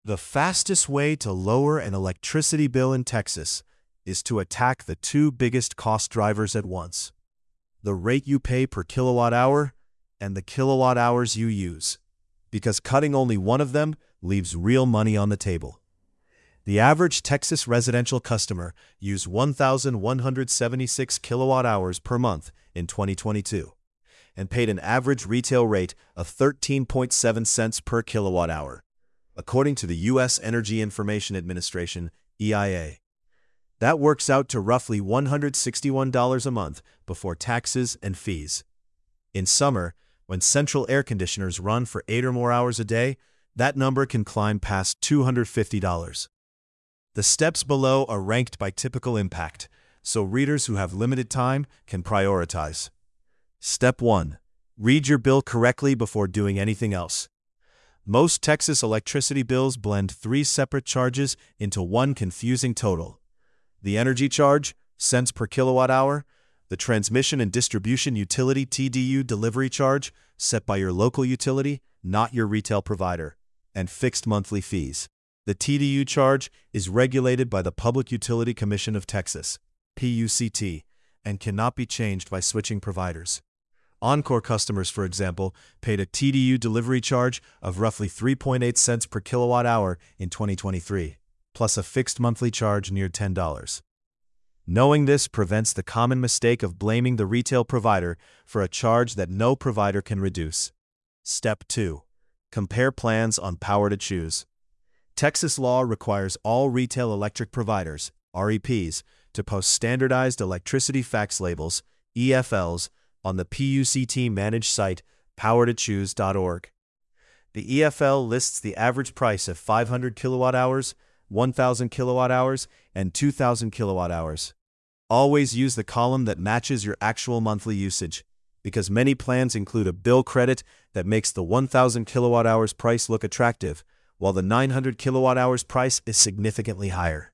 The fastest way to lower an electricity bill in Texas is to attack the two biggest cost drivers at once: the rate you pay per kilowatt hour and the kilowatt hours you use, because cutting only one of them leaves real money on the table. The average Texas residential customer used 1,176 kilowatt hours per month in 2022 and paid an average retail rate of 13.7 cents per kilowatt hour, according to the U.S. Energy Information Administration, EIA. That works out to roughly $161 a month before taxes and fees. In summer, when central air conditioners run for 8 or more hours a day, that number can climb past $250. The steps below are ranked by typical impact, so readers who have limited time can prioritize. Step 1. Read your bill correctly before doing anything else. Most Texas electricity bills blend 3 separate charges into one confusing total: the energy charge, cents per kilowatt hour; the transmission and distribution utility TDU delivery charge, set by your local utility, not your retail provider; and fixed monthly fees. The TDU charge is regulated by the Public Utility Commission of Texas, PUCT, and cannot be changed by switching providers. Encore customers, for example, paid a TDU delivery charge of roughly 3.8 cents per kilowatt hour in 2023, plus a fixed monthly charge near $10. Knowing this prevents the common mistake of blaming the retail provider for a charge that no provider can reduce. Step 2. Compare plans on Power to Choose. Texas law requires all retail electric providers, REPs, to post standardized electricity fax labels, EFLs, on the PUCT-managed site powertochoose.org. The EFL lists the average price of 500 kilowatt-hours, 1,000 kilowatt-hours, and 2,000 kilowatt-hours. Always use the column that matches your actual monthly usage, because many plans include a bill credit that makes the 1,000 kilowatt-hours price look attractive, while the 900 kilowatt-hours price is significantly higher.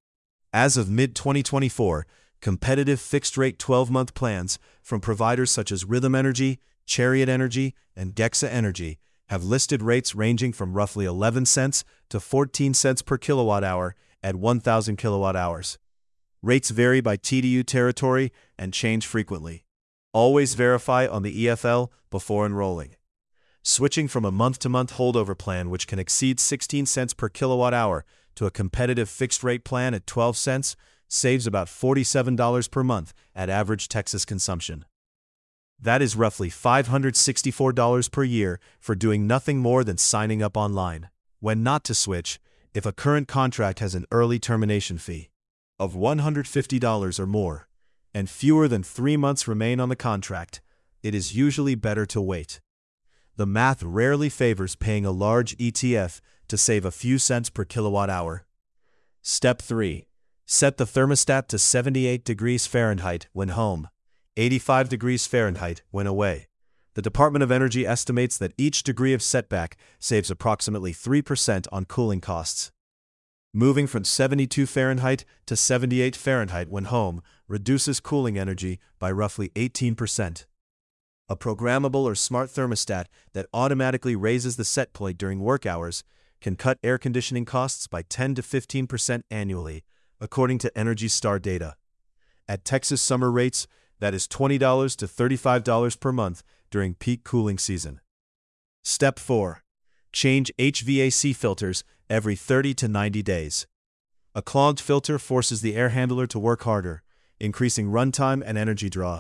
As of mid-2024, competitive fixed-rate 12-month plans from providers such as Rhythm Energy, Chariot Energy, and Gexa Energy have listed rates ranging from roughly 11 cents to 14 cents per kilowatt-hour at 1,000 kilowatt-hours. Rates vary by TDU territory and change frequently. Always verify on the EFL before enrolling. Switching from a month-to-month holdover plan which can exceed 16 cents per kilowatt-hour to a competitive fixed-rate plan at 12 cents saves about $47 per month at average Texas consumption. That is roughly $564 per year for doing nothing more than signing up online. When not to switch, if a current contract has an early termination fee of $150 or more, and fewer than 3 months remain on the contract, it is usually better to wait. The math rarely favors paying a large ETF to save a few cents per kilowatt hour. Step 3. Set the thermostat to 78 degrees Fahrenheit when home, 85 degrees Fahrenheit when away. The Department of Energy estimates that each degree of setback saves approximately 3% on cooling costs. Moving from 72 Fahrenheit to 78 Fahrenheit when home reduces cooling energy by roughly 18%. A programmable or smart thermostat that automatically raises the set point during work hours can cut air conditioning costs by 10 to 15% annually, according to Energy Star data. At Texas summer rates, that is $20 to $35 per month during peak cooling season. Step 4. Change HVAC filters every 30 to 90 days. A clogged filter forces the air handler to work harder, increasing runtime and energy draw.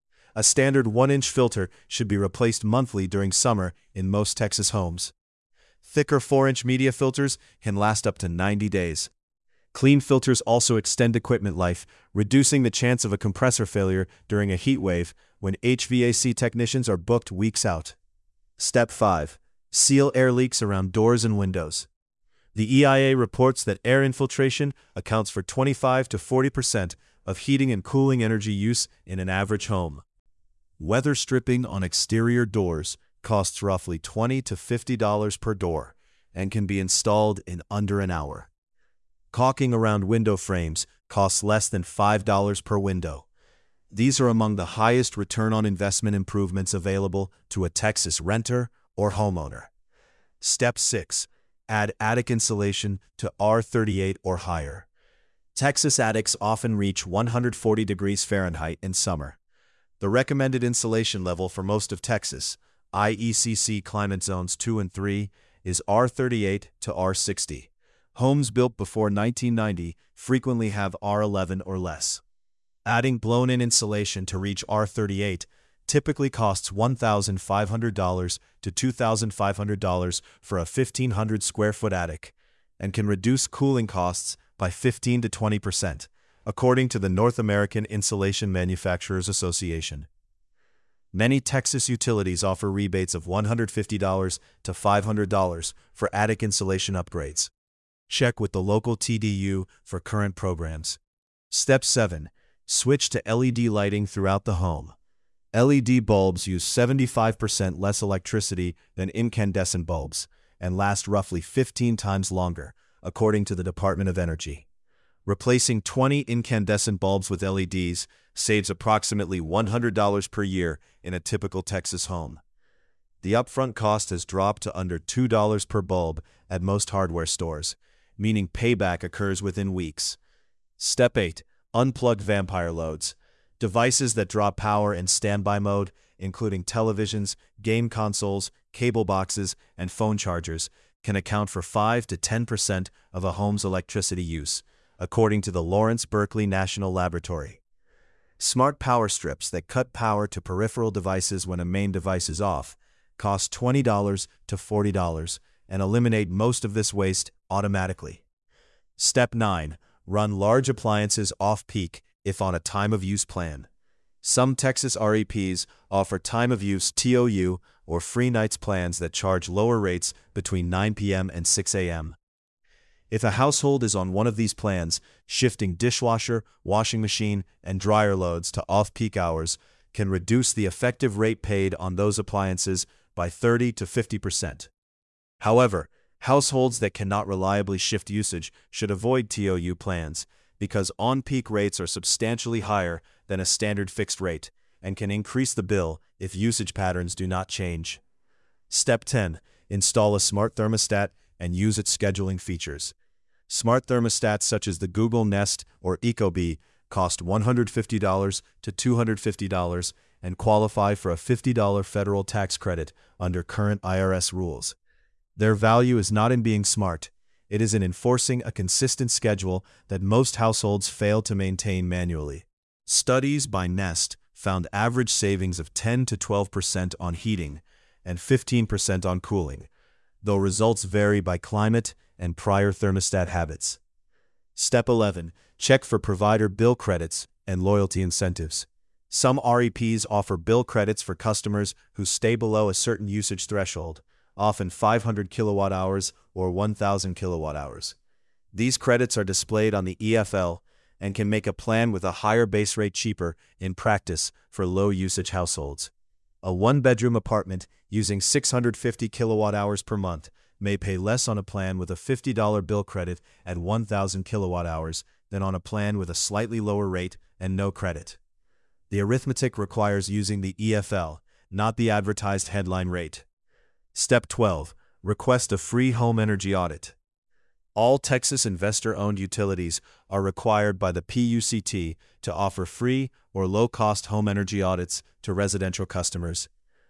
A standard 1-inch filter should be replaced monthly during summer in most Texas homes. Thicker 4-inch media filters can last up to 90 days. Clean filters also extend equipment life, reducing the chance of a compressor failure during a heat wave when HVAC technicians are booked weeks out. Step 5. Seal air leaks around doors and windows. The EIA reports that air infiltration accounts for 25 to 40% of heating and cooling energy use in an average home. Weather stripping on exterior doors costs roughly $20 to $50 per door and can be installed in under an hour. Caulking around window frames costs less than $5 per window. These are among the highest return on investment improvements available to a Texas renter or homeowner. Step 6. add attic insulation to R38 or higher. Texas attics often reach 140 degrees Fahrenheit in summer. The recommended insulation level for most of Texas, IECC climate zones 2 and 3, is R38 to R60. Homes built before 1990 frequently have R11 or less. Adding blown-in insulation to reach R38 typically costs $1,500 to $2,500 for a 1,500 square foot attic and can reduce cooling costs by 15 to 20%, according to the North American Insulation Manufacturers Association. Many Texas utilities offer rebates of $150 to $500 for attic insulation upgrades. Check with the local TDU for current programs. Step 7. Switch to LED lighting throughout the home. LED bulbs use 75% less electricity than incandescent bulbs and last roughly 15 times longer, according to the Department of Energy. Replacing 20 incandescent bulbs with LEDs saves approximately $100 per year in a typical Texas home. The upfront cost has dropped to under $2 per bulb at most hardware stores, meaning payback occurs within weeks. Step 8. Unplug vampire loads. Devices that draw power in standby mode, including televisions, game consoles, cable boxes, and phone chargers, can account for 5 to 10% of a home's electricity use, according to the Lawrence Berkeley National Laboratory. Smart power strips that cut power to peripheral devices when a main device is off cost $20 to $40 and eliminate most of this waste automatically. Step 9. Run large appliances off-peak if on a time-of-use plan. Some Texas REPs offer time-of-use TOU or free nights plans that charge lower rates between 9 p.m. and 6 a.m. If a household is on one of these plans, shifting dishwasher, washing machine, and dryer loads to off-peak hours can reduce the effective rate paid on those appliances by 30 to 50%. However, households that cannot reliably shift usage should avoid TOU plans because on-peak rates are substantially higher than a standard fixed rate and can increase the bill if usage patterns do not change. Step 10. Install a smart thermostat and use its scheduling features. Smart thermostats such as the Google Nest or Ecobee cost $150 to $250 and qualify for a $50 federal tax credit under current IRS rules. Their value is not in being smart, it is in enforcing a consistent schedule that most households fail to maintain manually. Studies by Nest found average savings of 10 to 12% on heating and 15% on cooling, though results vary by climate and prior thermostat habits. Step 11. Check for provider bill credits and loyalty incentives. Some REPs offer bill credits for customers who stay below a certain usage threshold, often 500 kilowatt-hours or 1,000 kilowatt-hours. These credits are displayed on the EFL and can make a plan with a higher base rate cheaper in practice for low-usage households. A one-bedroom apartment using 650 kilowatt-hours per month may pay less on a plan with a $50 bill credit at 1,000 kilowatt-hours than on a plan with a slightly lower rate and no credit. The arithmetic requires using the EFL, not the advertised headline rate. Step 12. Request a free home energy audit. All Texas investor-owned utilities are required by the PUCT to offer free or low-cost home energy audits to residential customers.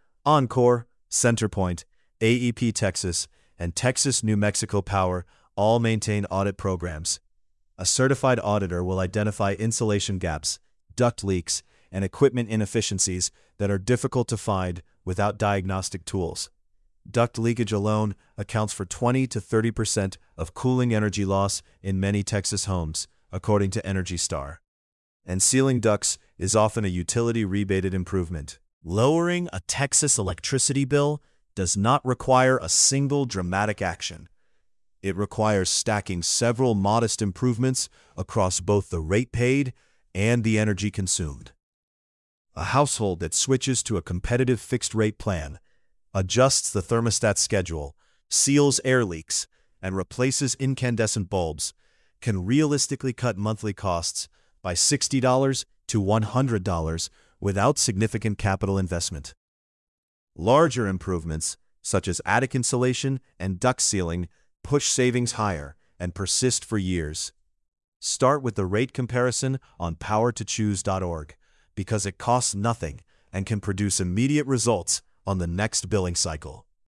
Oncor, CenterPoint, AEP Texas, and Texas New Mexico Power all maintain audit programs. A certified auditor will identify insulation gaps, duct leaks, and equipment inefficiencies that are difficult to find without diagnostic tools. Duct leakage alone accounts for 20 to 30% of cooling energy loss in many Texas homes, according to Energy Star. And sealing ducts is often a utility-rebated improvement. Lowering a Texas electricity bill does not require a single dramatic action. It requires stacking several modest improvements across both the rate paid and the energy consumed. A household that switches to a competitive fixed-rate plan, adjusts the thermostat schedule, seals air leaks, and replaces incandescent bulbs can realistically cut monthly costs by $60 to $100 without significant capital investment. Larger improvements, such as attic insulation and duct sealing, push savings higher, and persist for years. Start with the rate comparison on powertochoose.org because it costs nothing and can produce immediate results on the next billing cycle.